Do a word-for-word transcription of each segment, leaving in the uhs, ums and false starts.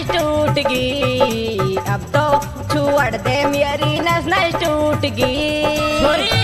नस टूट गई, अब तो छोड़ दे मेरी नस नस टूट गई।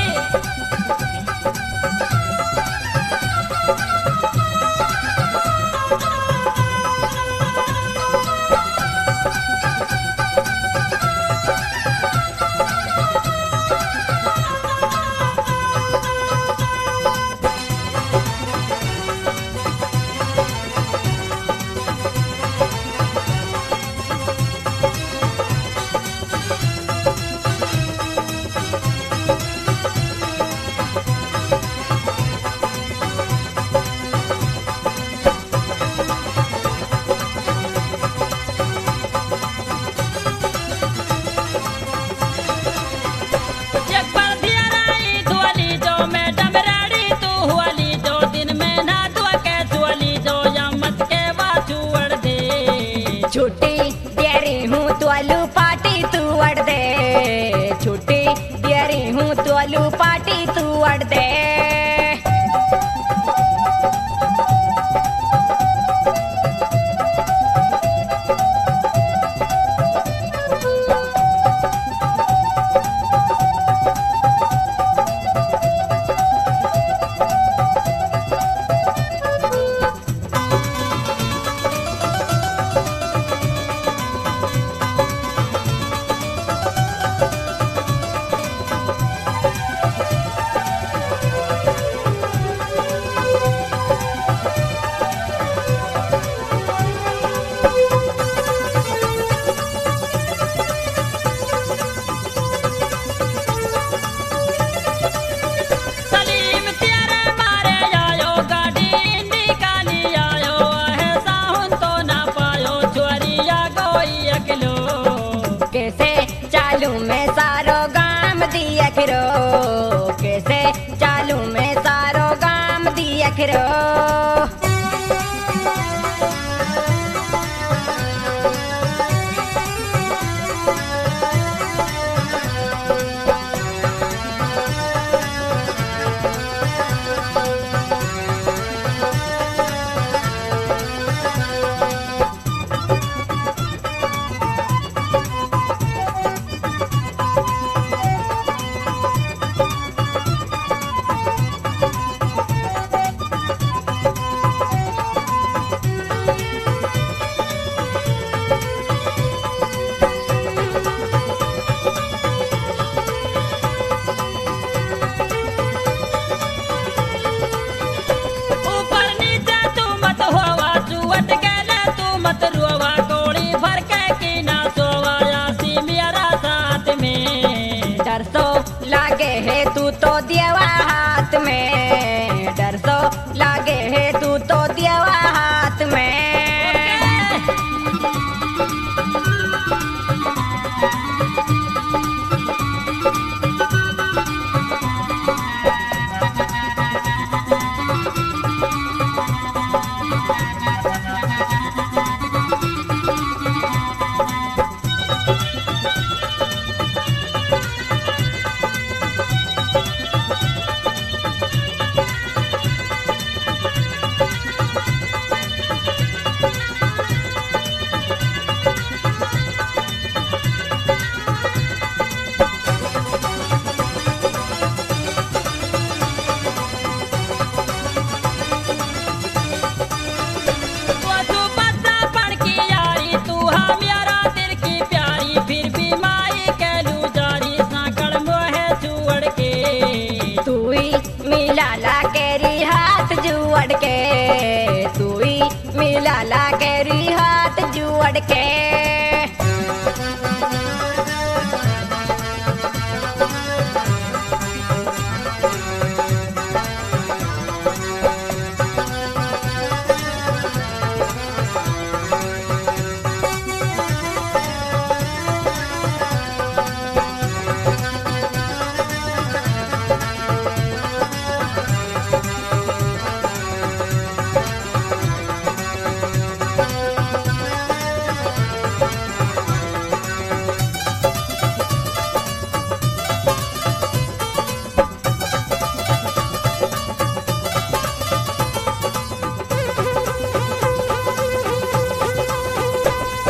छुट्टी दे रही हूँ तो आलू पार्टी तू अड़ दे, छुट्टी दे रही हूँ तो आलू पार्टी तू अड़ दे। चालू में सारो गाम दिया खिरो, कैसे चालू में सारो गाम दिया खिरो। डर तो लागे है तू तो देवा हाथ में, डर तो लागे है तू तो देवा हाथ में।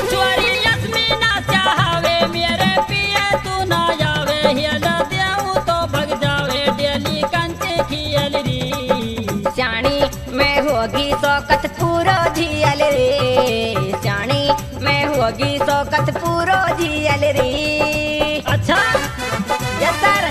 ईश्वरी यस्मीना चाहवे मेरे पिए तू ना जावे हियल देऊ तो भग जावे डेली कंचे खियल री श्याणी मैं होगी शौकत पूरो झियल रे श्याणी मैं होगी शौकत पूरो झियल रे। अच्छा yes sir.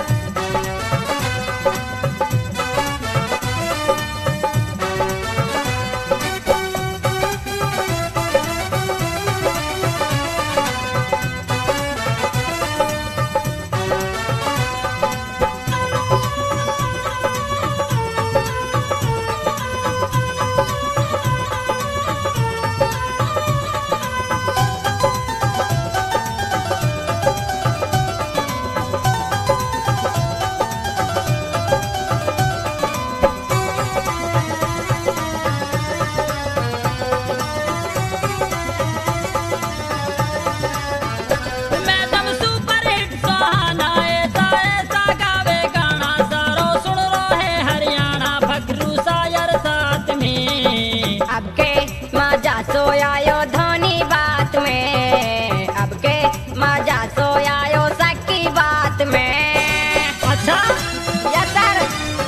Madam super hit सुहाना ऐसा ऐसा गावे गाना सारो सुन रो है हरियाणा भगरू शायर साथ में अब के मजा सोयायो धोनी बात में अब के मजा सोयायो सकी बात में। अच्छा यस सर।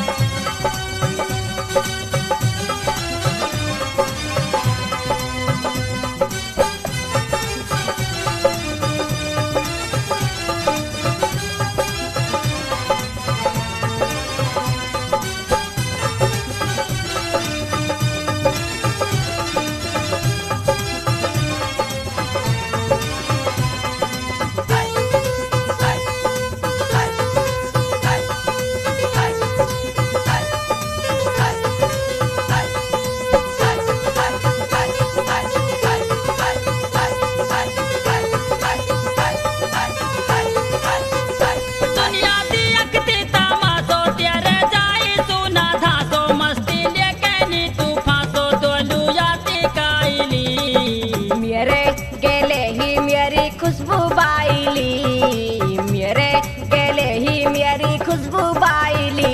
दुनिया दी अकती तमाशो तेरे जाई सुना धासो मस्ती लेके नी तू फांसो दोलू याती काईली मेरे गेले ही मेरी खुशबू बाईली मेरे गेले ही मेरी खुशबू बाईली।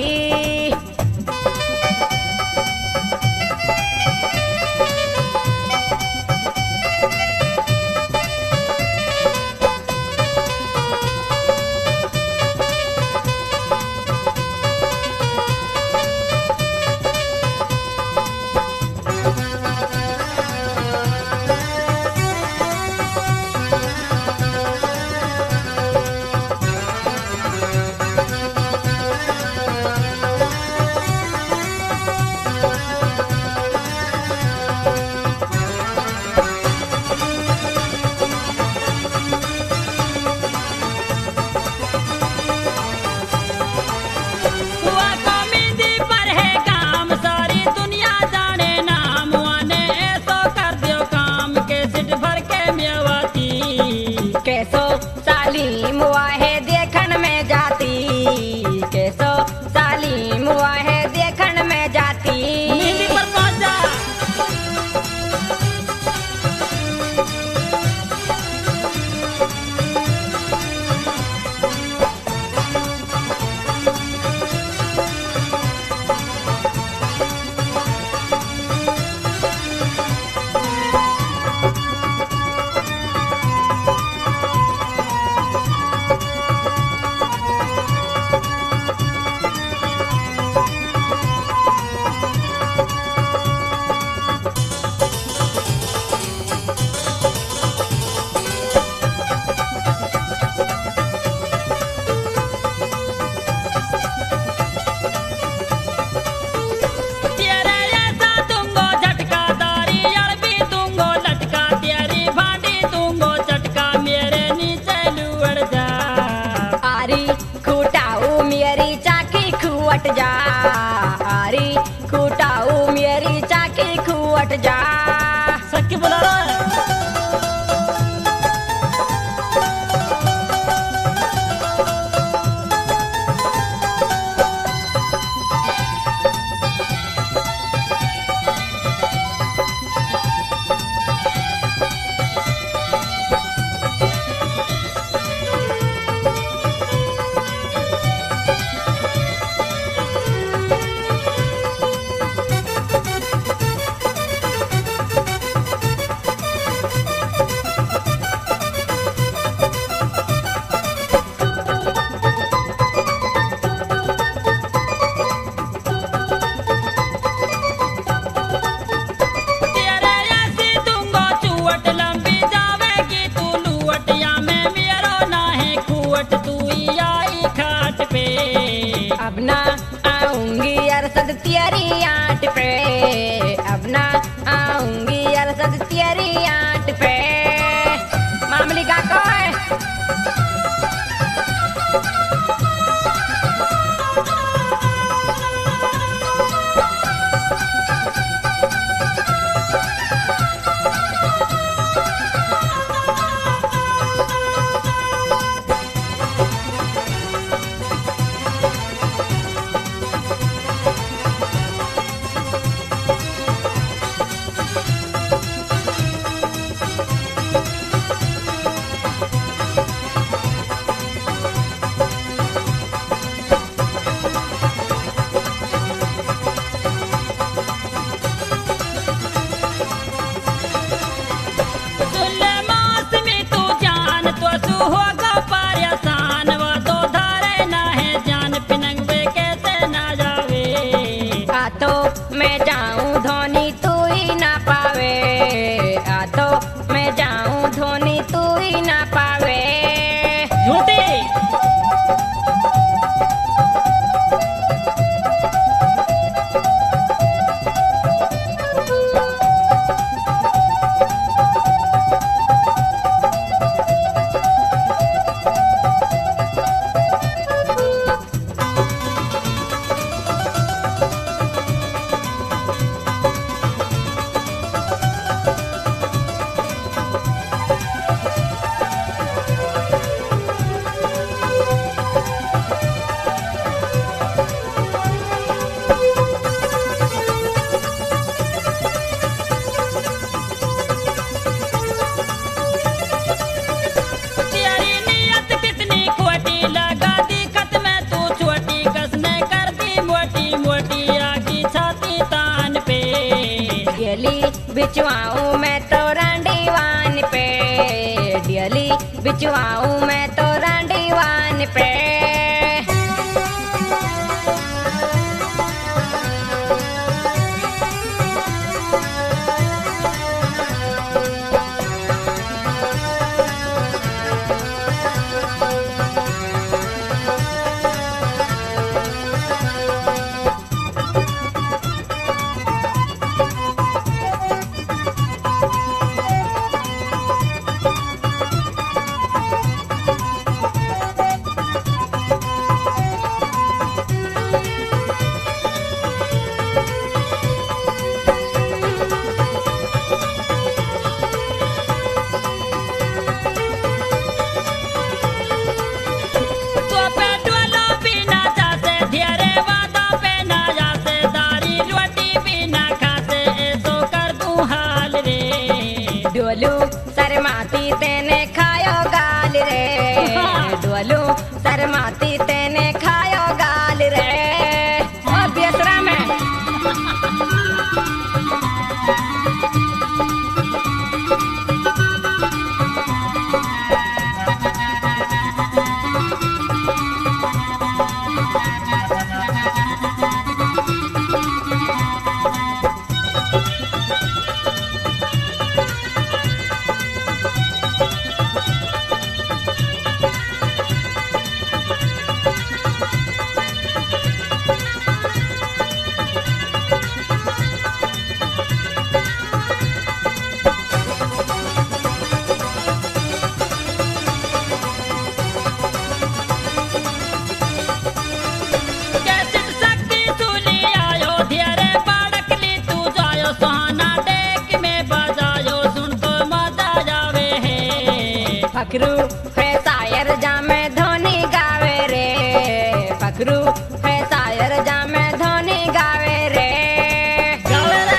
बिचवाऊं मैं तो रांडीवान पे, डियली बिचवाऊं मैं तो रांडीवान पे। डोलू शर्माती तेने खायो गाल रे, डोलू शर्माती तेने खायो गाल रे। ओ बेसरा में फकरू है शायर जामे धोनी गावे रे, फकरू है शायर जामे धोनी गावे रे, गावे रे।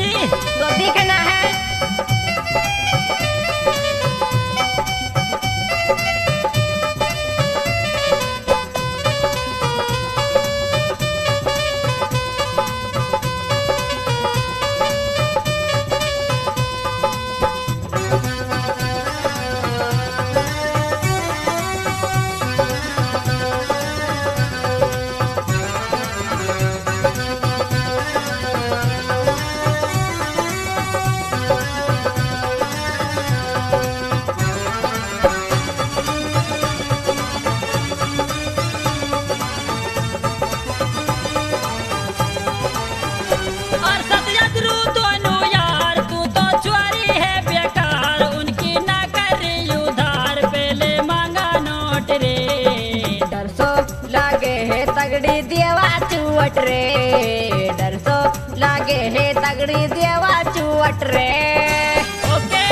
तो दिखना है। और सतयद्रु दोनों यार तू तो चोरी है बेकार उनकी ना करी उधार पहले मांगा नोट रे डर सो लागे है तगड़ी देवा चुवट रे, डर सो लागे है तगड़ी देवा चुवट रे। ओके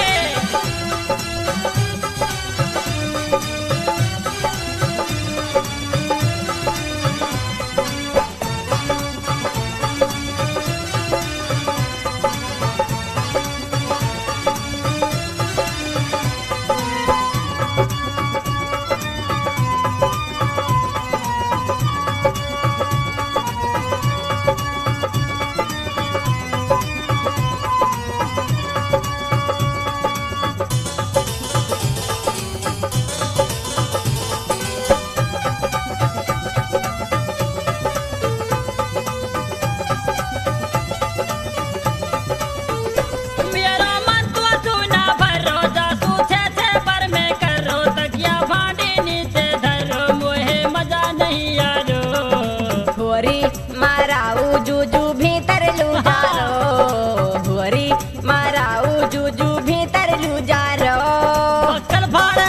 मेरा मन तो सुना भरो जासू छे छे पर में करो तकिया भांडी नीचे धरो मोहे मजा नहीं यारो होरी माराऊ जूजू भीतर लू जारो, होरी माराऊ जूजू भीतर लू जारो। चल भाड़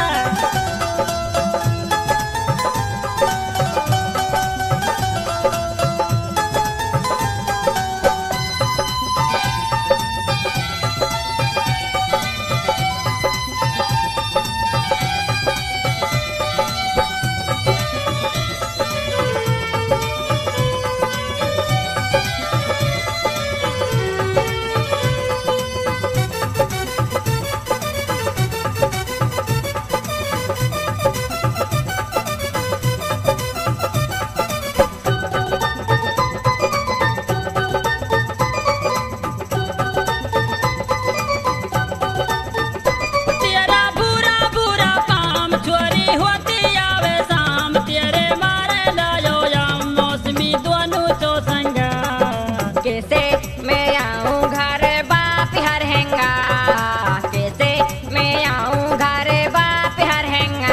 तेरा बुरा बुरा काम चोरी होती आवे शाम तेरे मारे लायो याम मौसमी दोनों चो संगा कैसे मैं आऊं घर बाप हर हैंगा, कैसे मैं आऊं घर बाप हर हैंगा।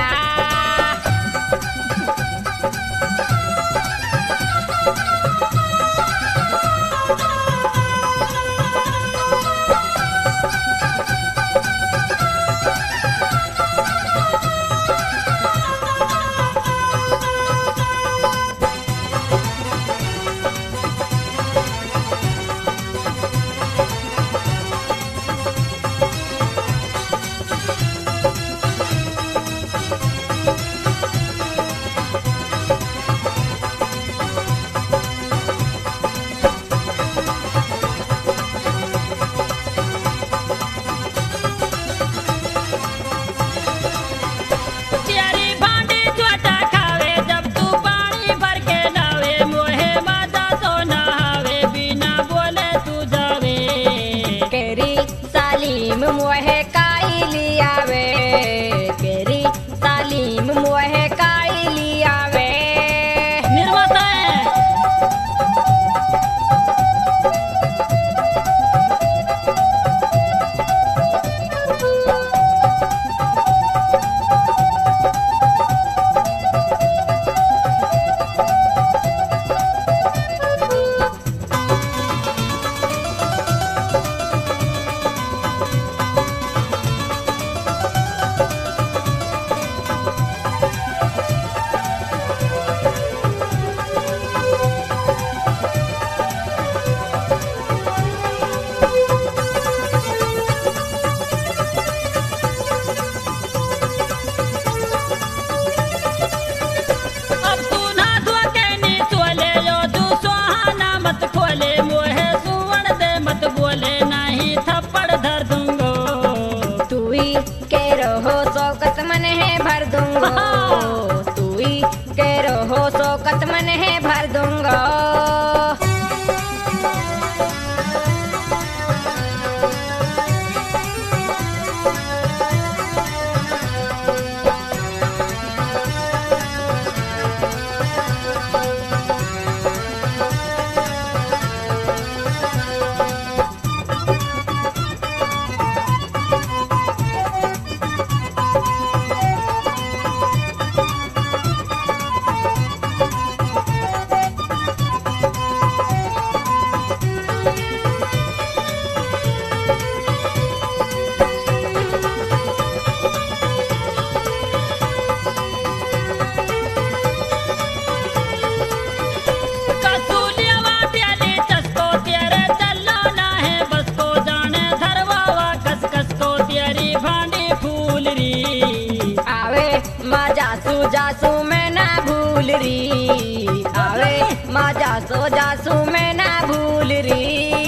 री आवे मजा सो जासू में ना भूल री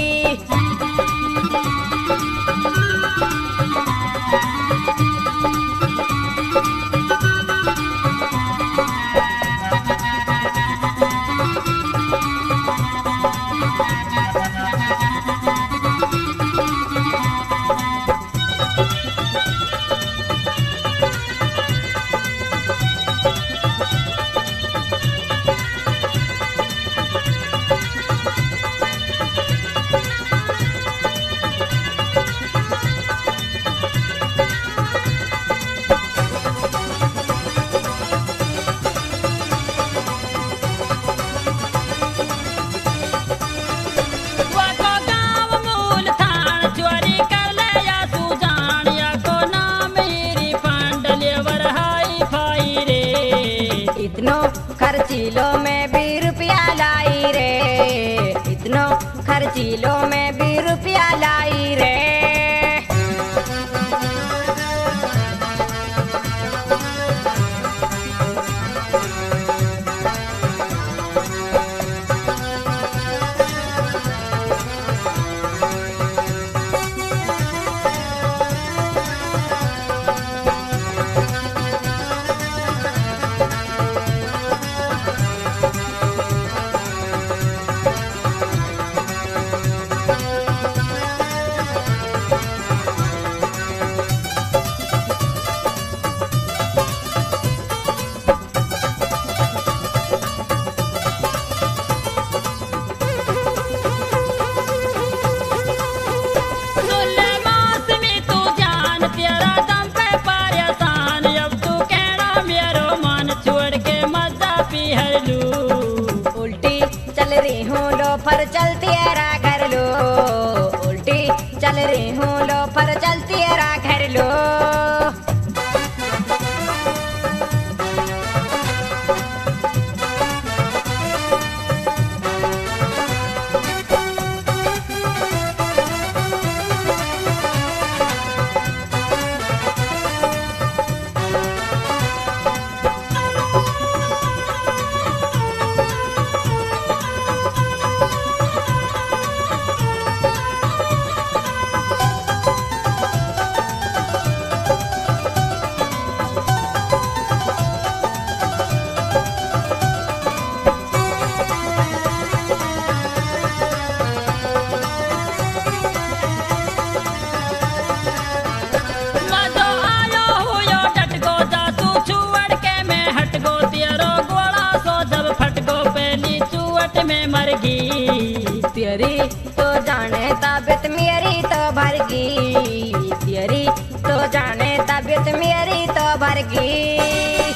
वाको गाँव मूल थान चोरी कर ले या तू जान या को नाम हीरी पांडलेवर हाई फाई रे इतनो खर्चीलो में भी रुपया लाई रे इतनो खर्चीलो में भी रुपया लाई रे सुन ले मौसमी तू जान तेरा दम पे परेशान अब तू कहना मेरो मन छोड़ के मजा पी हर लू उल्टी चल रही हूँ लो पर चलती रा कर लो उल्टी चल रही हूँ लो पर चलती रा कर लो मजो आयो हुयो डट गो जा तू छुअड़ के मैं हट गो तेरो गोड़ा सो जब फट गो पहली चुवट में मर गई तेरी तो जाने तबियत मेरी तो भर गई तेरी तो जाने तबियत मेरी तो भर गई